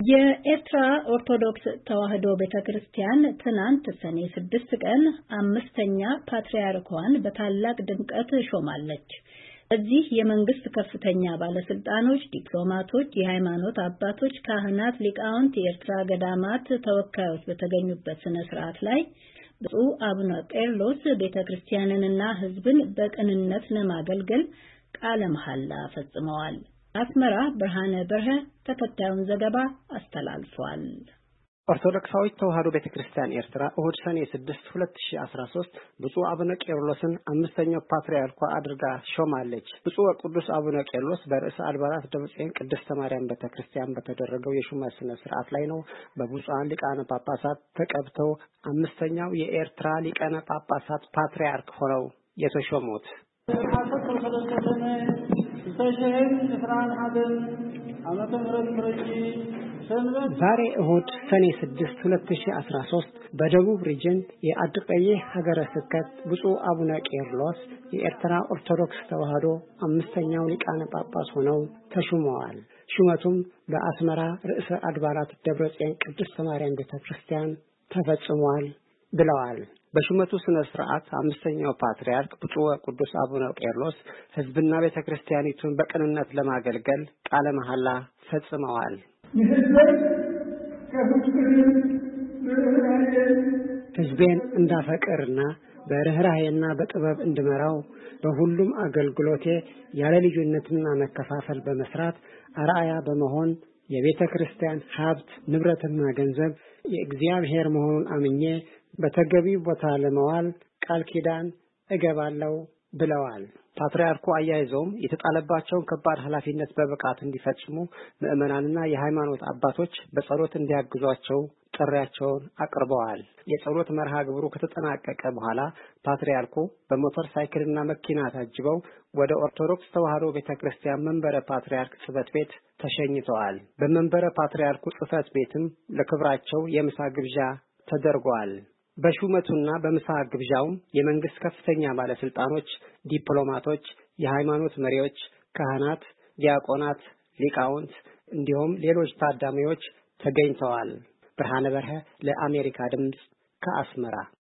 የኤርትራ ኦርቶዶክስ ተዋሕዶ ቤተክርስቲያን ትናንት ሰኔ 6 ቀን አምስተኛ ፓትርያርኳን በታላቅ ድምቀት ሾማለች። እዚህ የመንግስት ከፍተኛ ባለስልጣኖች፣ ዲፕሎማቶች፣ የሃይማኖት አባቶች፣ ካህናት፣ ሊቃውንት፣ የኤርትራ ገዳማት ተወካዮች በተገኙበት ስነ ስርዓት ላይ ብፁዕ አቡነ ቄርሎስ ቤተክርስቲያንንና ሕዝብን በቅንነት ለማገልገል ቃለ መሐላ ፈጽመዋል። አስመራ ብርሃነ በርሀ ተከታዩን ዘገባ አስተላልፏል። ኦርቶዶክሳዊት ተዋሕዶ ቤተክርስቲያን ኤርትራ እሁድ ሰኔ 6 2013 ብፁዕ አቡነ ቄርሎስን አምስተኛው ፓትርያርኳ አድርጋ ሾማለች። ብፁዕ ቅዱስ አቡነ ቄርሎስ በርዕሰ አድባራት ደብረጽዮን ቅድስተ ማርያም ቤተክርስቲያን በተደረገው የሹመት ስነ ስርዓት ላይ ነው በብፁዓን ሊቃነ ጳጳሳት ተቀብተው አምስተኛው የኤርትራ ሊቃነ ጳጳሳት ፓትርያርክ ሆነው የተሾሙት። ዛሬ እሁድ ሰኔ 6 2013 በደቡብ ሪጅን የአድቀየ ሀገረ ስብከት ብፁዕ አቡነ ቄርሎስ የኤርትራ ኦርቶዶክስ ተዋሕዶ አምስተኛው ሊቃነ ጳጳስ ሆነው ተሹመዋል። ሹመቱም በአስመራ ርዕሰ አድባራት ደብረጽዮን ቅድስተ ማርያም ቤተክርስቲያን ተፈጽሟል ብለዋል። በሹመቱ ስነ ስርዓት አምስተኛው ፓትርያርክ ብፁዕ ቅዱስ አቡነ ቄርሎስ ሕዝብና ቤተክርስቲያኒቱን በቅንነት ለማገልገል ቃለ መሐላ ፈጽመዋል። ሕዝቤን እንዳፈቅርና በርህራሄና በጥበብ እንድመራው በሁሉም አገልግሎቴ ያለ ልዩነትና መከፋፈል በመስራት አርአያ በመሆን የቤተክርስቲያን ሀብት ንብረትና ገንዘብ የእግዚአብሔር መሆኑን አምኜ በተገቢ ቦታ ለመዋል ቃል ኪዳን እገባለሁ ብለዋል። ፓትርያርኩ አያይዘውም የተጣለባቸውን ከባድ ኃላፊነት በብቃት እንዲፈጽሙ ምዕመናንና የሃይማኖት አባቶች በጸሎት እንዲያግዟቸው ጥሪያቸውን አቅርበዋል። የጸሎት መርሃ ግብሩ ከተጠናቀቀ በኋላ ፓትርያርኩ በሞተር ሳይክልና መኪና ታጅበው ወደ ኦርቶዶክስ ተዋሕዶ ቤተክርስቲያን መንበረ ፓትርያርክ ጽሕፈት ቤት ተሸኝተዋል። በመንበረ ፓትርያርኩ ጽሕፈት ቤትም ለክብራቸው የምሳ ግብዣ ተደርጓል። በሹመቱና በምሳ ግብዣው የመንግስት ከፍተኛ ባለስልጣኖች፣ ዲፕሎማቶች፣ የሃይማኖት መሪዎች፣ ካህናት፣ ዲያቆናት፣ ሊቃውንት እንዲሁም ሌሎች ታዳሚዎች ተገኝተዋል። ብርሃነ በርሀ ለአሜሪካ ድምጽ ከአስመራ